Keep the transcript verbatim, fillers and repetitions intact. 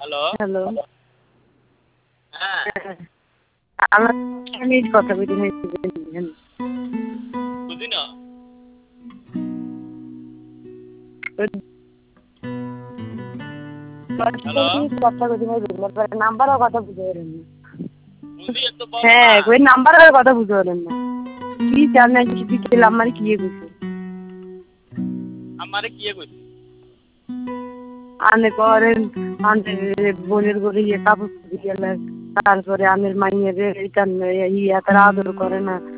hello হ্যাঁ আমার আমি কথা বলি বুঝি না নাম্বারও কথা বুঝতে পারেন না হ্যাঁ ওই নাম্বারের কথা বুঝতে পারেন না কি চান না কি খেলাম আমার কি কইছে আমারে কি কইছে আনে করেন আনে বোনের করে ইয়ে কাপড় দিয়ে তারপরে আমের মাইয়ের ইয়া তারা আদর করে না